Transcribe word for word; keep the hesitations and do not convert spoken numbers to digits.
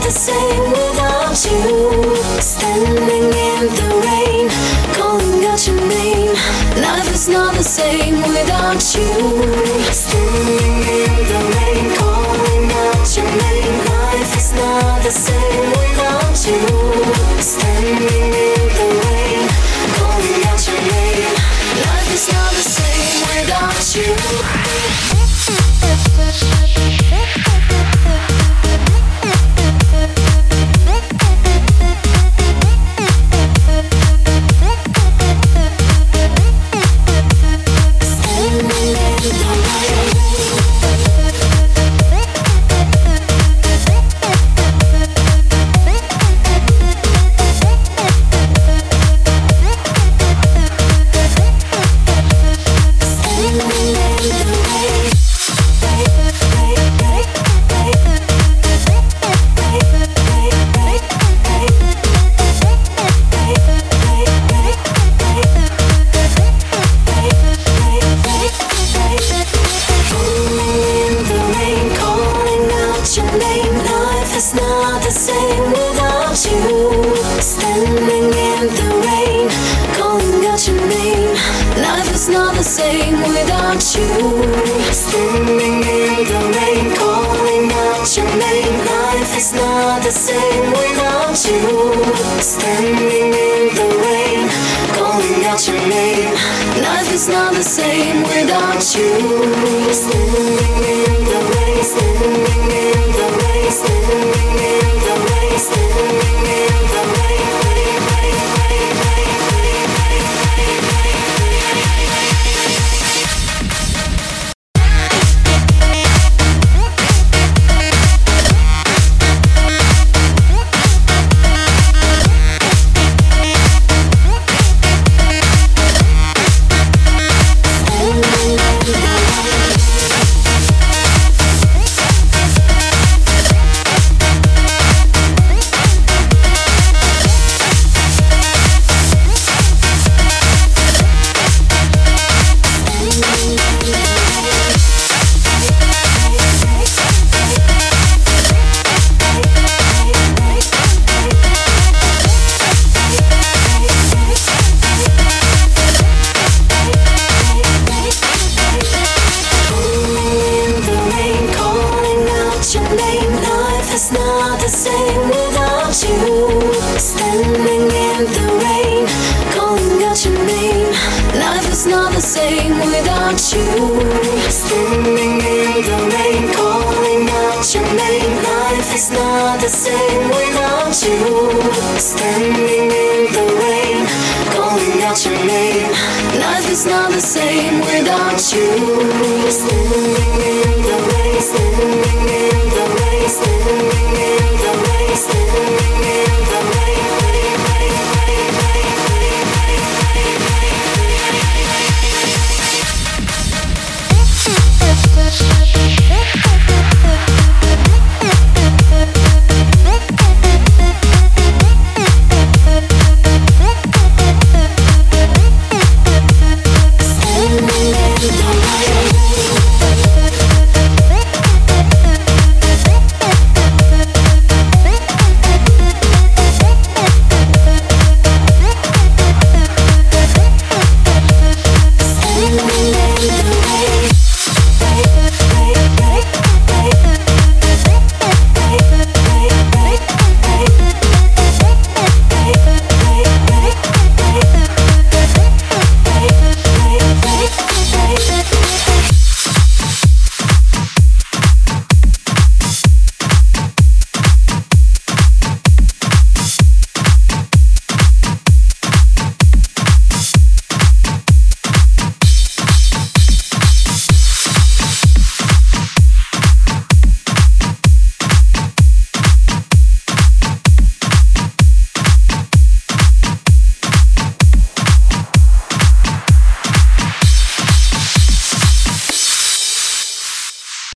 the same without you. Standing in the rain, calling out your name. Life is not the same without you. Standing in the rain, calling out your name. Life is not the same without you. Standing in the rain, calling out your name. Life is not the same without you. It's not the same without you. Standing in the rain, calling out your name. Life is not the same without you. Standing in the rain, calling out your name. Life is not the same without you. Standing in the rain, calling out your name. Life is not the same without you. Standing in the rain, standing in the rain, standing in the rain, standing in the rain, rain, rain, rain, rain, rain, rain, it's not the same without you. Standing in the rain, calling out your name. Life is not the same without you. Standing in the rain, calling out your name. Life is not the same without you. Standing in the rain, calling out your name. Life is not the same without you. Standing in